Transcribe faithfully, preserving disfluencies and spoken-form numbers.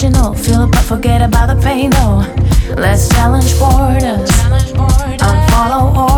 original. Feel it but forget about the pain though. Let's challenge borders, unfollow